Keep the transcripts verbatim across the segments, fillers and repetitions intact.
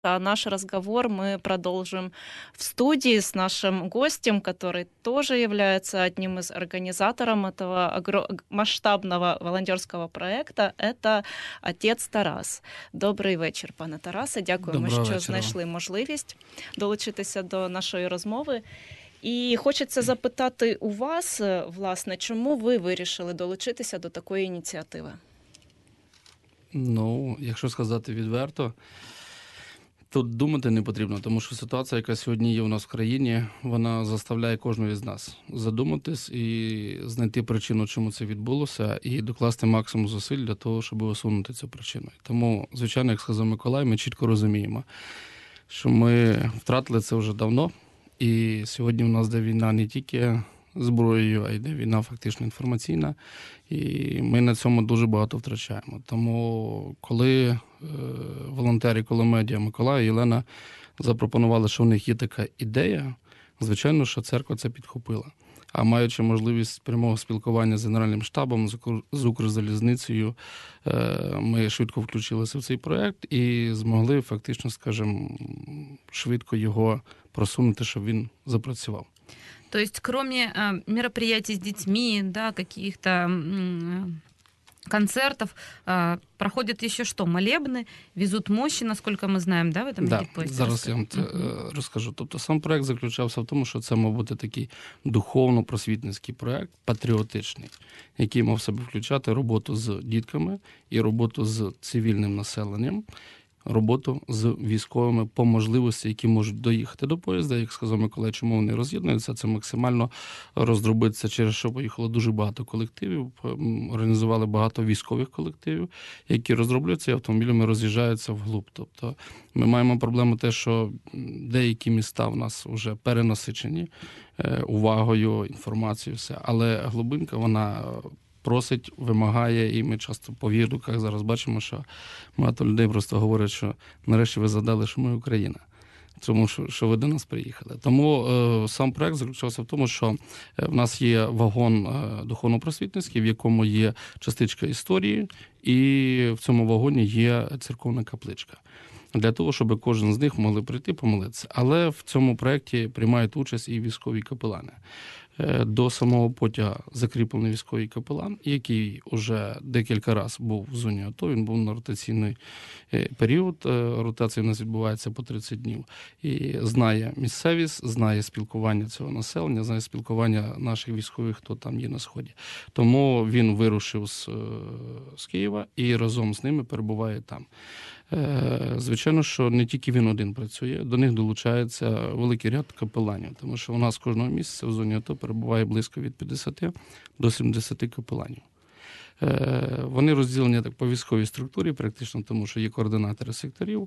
А наш разговор мы продолжим в студии с нашим гостем, который тоже является одним из организаторов этого огро- г- масштабного волонтерского проекта. Это отець Тарас. Добрий вечір, пане Тарасе. Дякуємо, Доброго що вечора. знайшли можливість долучитися до нашої розмови. І хочеться запитати у вас, е, власне, чому ви вирішили долучитися до такої ініціативи? Ну, якщо сказати відверто, тут думати не потрібно, тому що ситуація, яка сьогодні є у нас в країні, вона заставляє кожного із нас задуматись і знайти причину, чому це відбулося, і докласти максимум зусиль для того, щоб усунути цю причину. Тому, звичайно, як сказав Миколай, ми чітко розуміємо, що ми втратили це вже давно, і сьогодні у нас йде війна не тільки зброєю, а йде війна фактично інформаційна, і ми на цьому дуже багато втрачаємо. Тому коли е, волонтери Коломедія Миколай і Єлена запропонували, що в них є така ідея, звичайно, що церква це підхопила. А маючи можливість прямого спілкування з Генеральним штабом, з Укр- з Укрзалізницею, е, ми швидко включилися в цей проєкт і змогли фактично, скажімо, швидко його просунути, щоб він запрацював. То есть кроме э, мероприятий с детьми, да, каких-то м, концертов, э, проходят еще что? Молебны, везут мощи, насколько мы знаем, да, в этом Да, гідпості? зараз я вам це е, розкажу. Тобто сам проект заключався в тому, що це мав бути такий духовно-просвітницький проект, патріотичний, який мав в себе включати роботу з дітками і роботу з цивільним населенням, роботу з військовими по можливості, які можуть доїхати до поїзда. Як сказав Миколай, чому вони роз'єднуються, це максимально роздробиться, через що поїхало дуже багато колективів, організували багато військових колективів, які розроблюються і автомобілями роз'їжджаються вглуб. Тобто ми маємо проблему те, що деякі міста в нас вже перенасичені увагою, інформацією, все. Але глибинка, вона просить, вимагає, і ми часто по відгуках зараз бачимо, що багато людей просто говорять, що нарешті ви згадали, що ми Україна, тому що, що ви до нас приїхали. Тому е, сам проект заключався в тому, що в нас є вагон е, духовно-просвітницький, в якому є частичка історії, і в цьому вагоні є церковна капличка. Для того, щоб кожен з них могли прийти помолитися. Але в цьому проєкті приймають участь і військові капелани. До самого потяга закріплений військовий капелан, який вже декілька разів був в зоні АТО, він був на ротаційний період, ротація у нас відбувається по тридцять днів, і знає місцевість, знає спілкування цього населення, знає спілкування наших військових, хто там є на Сході. Тому він вирушив з, з Києва і разом з ними перебуває там. Звичайно, що не тільки він один працює, до них долучається великий ряд капеланів, тому що у нас кожного місяця в зоні АТО перебуває близько від п'ятдесят до сімдесят капеланів. Вони розділені так по військовій структурі, практично тому, що є координатори секторів,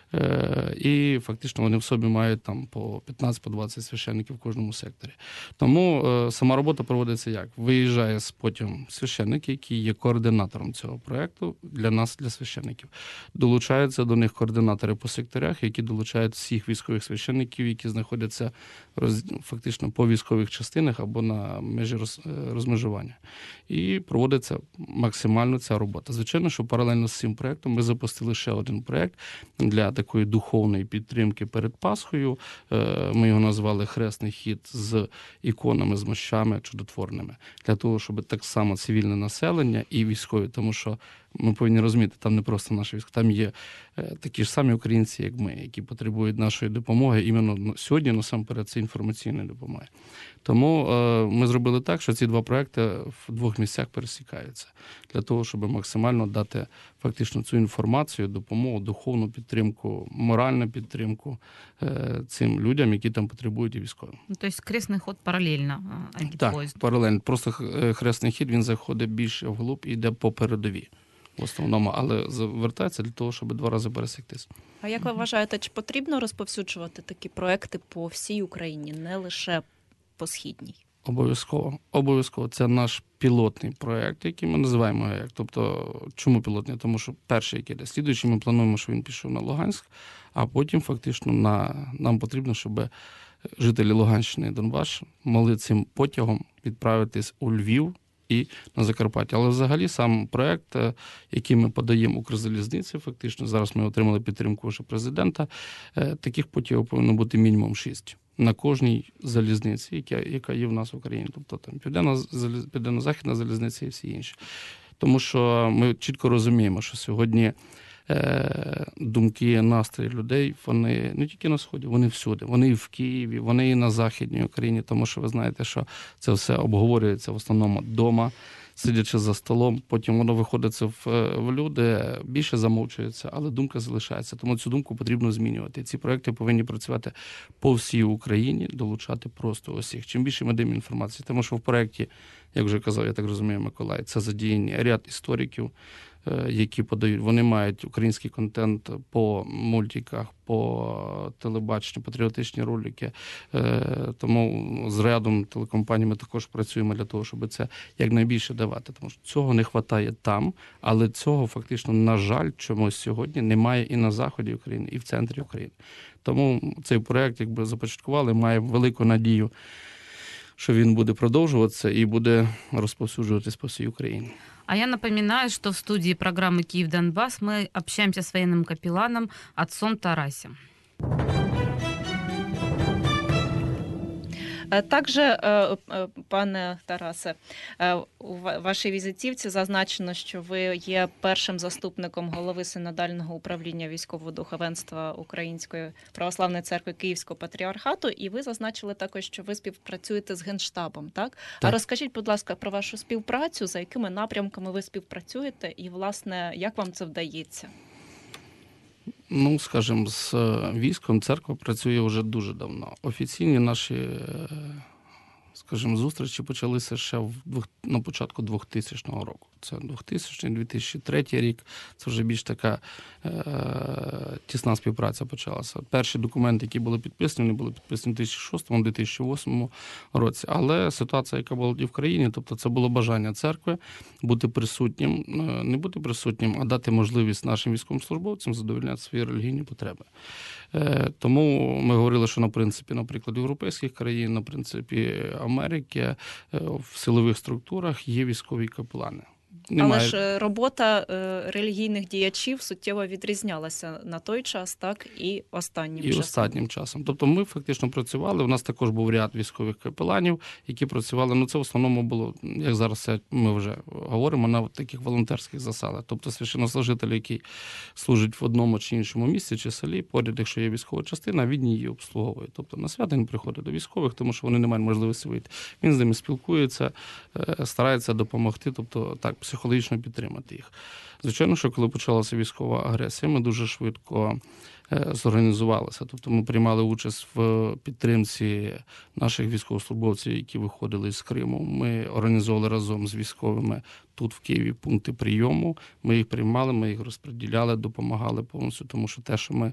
і фактично вони в собі мають там по п'ятнадцять-двадцять священників в кожному секторі. Тому сама робота проводиться як? Виїжджає з потягом священник, який є координатором цього проєкту для нас, для священників. Долучаються до них координатори по секторях, які долучають всіх військових священників, які знаходяться роз... фактично по військових частинах або на межі роз... розмежування. І проводиться максимально ця робота. Звичайно, що паралельно з цим проєктом ми запустили ще один проєкт для такої духовної підтримки перед Пасхою. Ми його назвали «Хресний хід з іконами, з мощами чудотворними». Для того, щоб так само цивільне населення і військові, тому що ми повинні розуміти, там не просто наші військові, там є такі ж самі українці, як ми, які потребують нашої допомоги. Іменно сьогодні, насамперед, це інформаційної допомоги. Тому е, ми зробили так, що ці два проекти в двох місцях пересікаються. Для того, щоб максимально дати фактично цю інформацію, допомогу, духовну підтримку, моральну підтримку е, цим людям, які там потребують і військовим. Ну, тобто хресний ход паралельно агітпоїзду. Так, паралельно. Просто хресний хід, він заходить більше вглуб і йде по передовій. В основному, але звертається для того, щоб два рази пересіктись. А як ви вважаєте, чи потрібно розповсюджувати такі проекти по всій Україні, не лише по Східній? Обов'язково. Обов'язково. Це наш пілотний проєкт, який ми називаємо як. Тобто, чому пілотний? Тому що перший, який йде, слідуючий, ми плануємо, що він пішов на Луганськ, а потім фактично на, нам потрібно, щоб жителі Луганщини і Донбасу могли цим потягом відправитись у Львів і на Закарпатті. Але взагалі сам проект, який ми подаємо Укрзалізниці, фактично, зараз ми отримали підтримку вже президента, таких путів повинно бути мінімум шість на кожній залізниці, яка, яка є в нас в Україні. Тобто там Південна, Південно-Західна залізниця і всі інші. Тому що ми чітко розуміємо, що сьогодні думки, настрої людей, вони не тільки на Сході, вони всюди. Вони і в Києві, вони і на Західній Україні, тому що ви знаєте, що це все обговорюється в основному вдома, сидячи за столом, потім воно виходить в, в люди, більше замовчується, але думка залишається. Тому цю думку потрібно змінювати. Ці проекти повинні працювати по всій Україні, долучати просто усіх. Чим більше ми даємо інформації, тому що в проекті, як вже казав, я так розумію, Миколай, це задіяні ряд істориків, які подають, вони мають український контент по мультиках, по телебаченню, патріотичні ролики. Тому з рядом телекомпаній ми також працюємо для того, щоб це якнайбільше давати. Тому що цього не вистачає там, але цього фактично, на жаль, чомусь сьогодні немає і на заході України, і в центрі України. Тому цей проект, якби започаткували, має велику надію, що він буде продовжуватися і буде розповсюджуватись по всій Україні. А я напоминаю, что в студии программы «Киев-Донбасс» мы общаемся с военным капелланом отцом Тарасем. Также, пане Тарасе, у вашій візитівці зазначено, що ви є першим заступником голови синодального управління військового духовенства Української православної церкви Київського патріархату, і ви зазначили також, що ви співпрацюєте з Генштабом, так? так? А розкажіть, будь ласка, про вашу співпрацю, за якими напрямками ви співпрацюєте і, власне, як вам це вдається? Ну, скажімо, з військом церква працює вже дуже давно. Офіційні наші, скажімо, зустрічі почалися ще в, на початку двохтисячного року. Це двохтисячний - дві тисячі третій рік. Це вже більш така е, тісна співпраця почалася. Перші документи, які були підписані, вони були підписані в дві тисячі шостому - дві тисячі восьмому році. Але ситуація, яка була в країні, тобто це було бажання церкви бути присутнім, не бути присутнім, а дати можливість нашим військовослужбовцям задовольняти свої релігійні потреби. Е, тому ми говорили, що на принципі, наприклад, європейських країн, на принципі Америки, е, в силових структурах є військові капелани. Немає. Але ж робота е, релігійних діячів суттєво відрізнялася на той час, так, і останнім і часом. І останнім часом. Тобто ми фактично працювали, у нас також був ряд військових капеланів, які працювали, ну це в основному було, як зараз ми вже говоримо, на таких волонтерських засадах. Тобто священнослужитель, який служить в одному чи іншому місці чи селі, поряд, якщо є військова частина, він її обслуговує. Тобто на свято він приходить до військових, тому що вони не мають можливості вийти. Він з ними спілкується, старається допомогти, тобто так, психологічно підтримати їх. Звичайно, що коли почалася військова агресія, ми дуже швидко зорганізувалися. Тобто ми приймали участь в підтримці наших військовослужбовців, які виходили з Криму. Ми організовували разом з військовими тут в Києві пункти прийому. Ми їх приймали, ми їх розподіляли, допомагали повністю, тому що те, що ми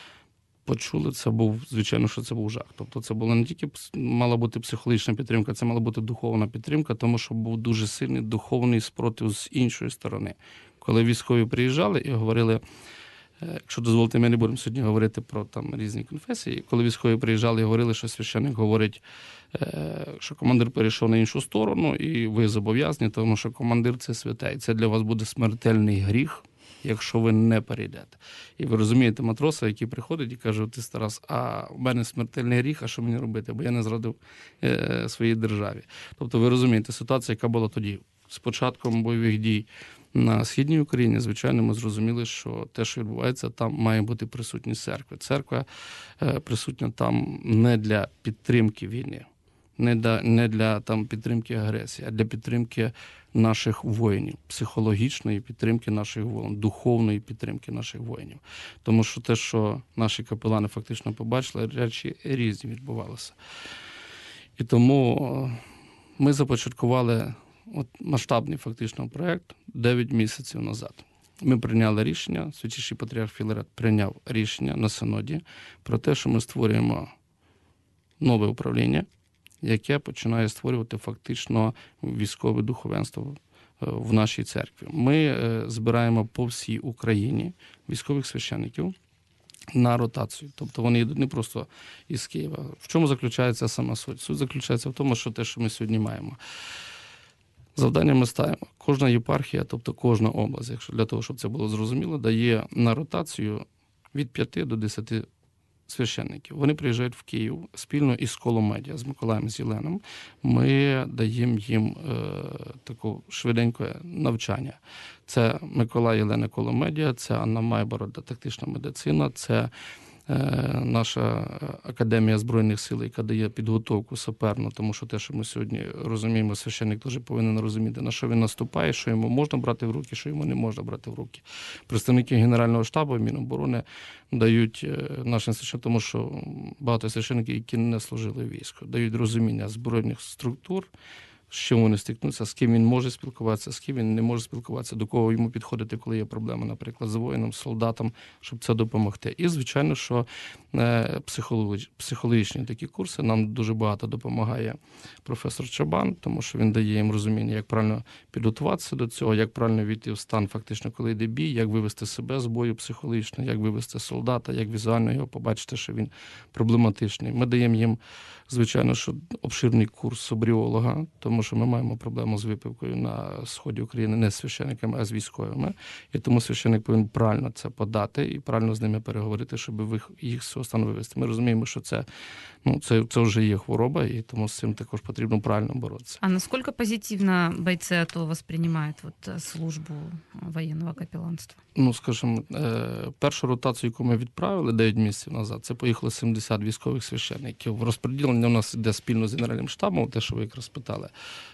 почули, це був, звичайно, що це був жах. Тобто це була не тільки мала бути психологічна підтримка, це мала бути духовна підтримка, тому що був дуже сильний духовний спротив з іншої сторони. Коли військові приїжджали і говорили, якщо дозволите, ми не будемо сьогодні говорити про там різні конфесії, коли військові приїжджали і говорили, що священник говорить, що командир перейшов на іншу сторону, і ви зобов'язані, тому що командир – це святе, і це для вас буде смертельний гріх, якщо ви не перейдете. І ви розумієте матроса, який приходить і каже: ти, Тарас, а в мене смертельний гріх, а що мені робити, бо я не зрадив е, своїй державі. Тобто ви розумієте ситуацію, яка була тоді. З початком бойових дій на Східній Україні, звичайно, ми зрозуміли, що те, що відбувається, там має бути присутність церкви. Церква е, присутня там не для підтримки війни, не для, не для там, підтримки агресії, а для підтримки наших воїнів, психологічної підтримки наших воїнів, духовної підтримки наших воїнів. Тому що те, що наші капелани фактично побачили, речі різні відбувалися. І тому ми започаткували от масштабний фактично проєкт дев'ять місяців назад. Ми прийняли рішення, Святіший Патріарх Філарет прийняв рішення на синоді про те, що ми створюємо нове управління, яке починає створювати фактично військове духовенство в нашій церкві. Ми збираємо по всій Україні військових священників на ротацію. Тобто вони йдуть не просто із Києва. В чому заключається сама суть? Суть заключається в тому, що те, що ми сьогодні маємо. Завдання ми ставимо. Кожна єпархія, тобто кожна область, якщо для того, щоб це було зрозуміло, дає на ротацію від п'яти до десяти священників. Вони приїжджають в Київ спільно із Коломедія, з Миколаєм, з Єленом. Ми даємо їм е, таку швиденьке навчання. Це Миколай, Єлена, Коломедія, це Анна Майборода, тактична медицина, це наша Академія Збройних сил, яка дає підготовку саперну, тому що те, що ми сьогодні розуміємо, священник теж повинен розуміти, на що він наступає, що йому можна брати в руки, що йому не можна брати в руки. Представники Генерального штабу, Міноборони дають нашим священникам, тому що багато священників, які не служили в війську, дають розуміння збройних структур, з чим вони стикнуться, з ким він може спілкуватися, з ким він не може спілкуватися, до кого йому підходити, коли є проблема, наприклад, з воїном, з солдатом, щоб це допомогти. І, звичайно, що психологічні такі курси нам дуже багато допомагає професор Чабан, тому що він дає їм розуміння, як правильно підготуватися до цього, як правильно війти в стан фактично, коли йде бій, як вивести себе з бою психологічно, як вивести солдата, як візуально його побачити, що він проблематичний. Ми даємо їм, звичайно, що обширний курс собріолога, тому що ми маємо проблему з випивкою на сході України не з священниками, а з військовими. І тому священник повинен правильно це подати і правильно з ними переговорити, щоб їх з цього стану вивести. Ми розуміємо, що це, ну, це, це вже є хвороба, і тому з цим також потрібно правильно боротися. А наскільки позитивно бойці АТО восприймають от, службу воєнного капеланства? Ну, скажімо, першу ротацію, яку ми відправили дев'ять місяців назад, це поїхали сімдесят військових священників. Розподілення у нас йде спільно з Генеральним штабом, те, що ви якраз питали.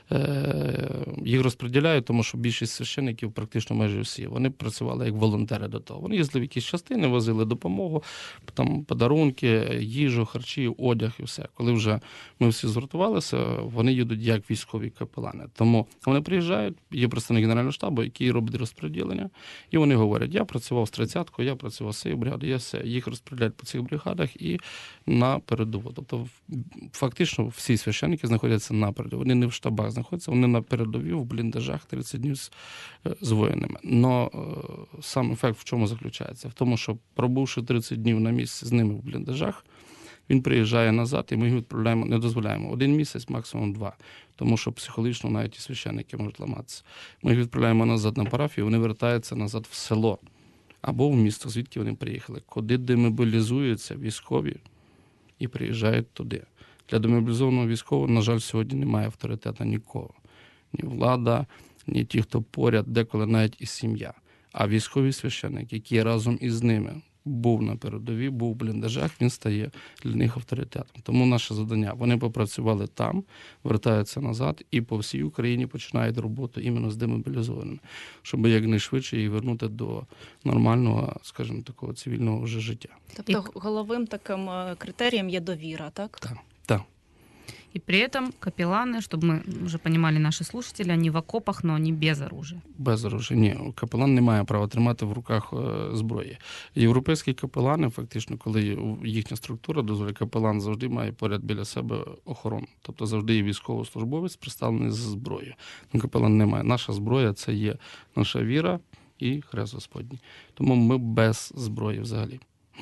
Їх розподіляють, тому що більшість священників, практично майже всі, вони працювали як волонтери до того. Вони їздили в якісь частини, возили допомогу, там подарунки, їжу, харчі, одяг і все. Коли вже ми всі згуртувалися, вони їдуть як військові капелани. Тому вони приїжджають, є представник Генерального штабу, який робить розподілення, і вони говорять, я працював з тридцяткою, я працював з цією бригадою, я все. Їх розподіляють по цих бригадах і на передову. Тобто фактично всі священники знаходяться на передову. Вони не в штабах знаходяться, вони на передовій, в бліндажах тридцять днів з, з воїнами. Но сам ефект в чому заключається? В тому, що пробувши тридцять днів на місці з ними в бліндажах, він приїжджає назад, і ми їх відправляємо, не дозволяємо. Один місяць, максимум два. Тому що психологічно навіть і священники можуть ламатися. Ми їх відправляємо назад на парафію, вони вертаються назад в село або в місто, звідки вони приїхали. Куди демобілізуються військові і приїжджають туди. Для демобілізованого військового, на жаль, сьогодні немає авторитету нікого. Ні влада, ні ті, хто поряд, деколи навіть і сім'я. А військовий священник, який разом із ними був на передовій, був в бліндажах, він стає для них авторитетом. Тому наше завдання, вони попрацювали там, вертаються назад і по всій Україні починають роботу іменно з демобілізованими, щоб якнайшвидше їх вернути до нормального, скажімо, такого цивільного вже життя. Тобто головним таким критерієм є довіра, так? Так, так. И при этом капелланы, чтобы мы уже понимали наши слушатели, они в окопах, но они без оружия. Без оружия. Ні, капелан не має права тримати в руках зброї. Європейські капелани, фактично, коли їхня структура дозволяє, капелан завжди має поряд біля себе охорону. Тобто завжди є військовослужбовець, представлений з зброєю. Но капелан не має. Наша зброя – це є наша віра і хрест Господній. Тому ми без зброї взагалі.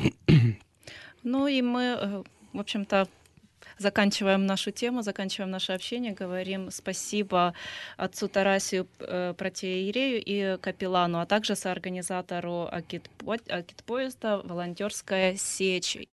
Ну и мы, в общем-то, заканчиваем нашу тему, заканчиваем наше общение, говорим спасибо отцу Тарасию протоиерею и капеллану, а также соорганизатору акит-поезда «Волонтерская сечь».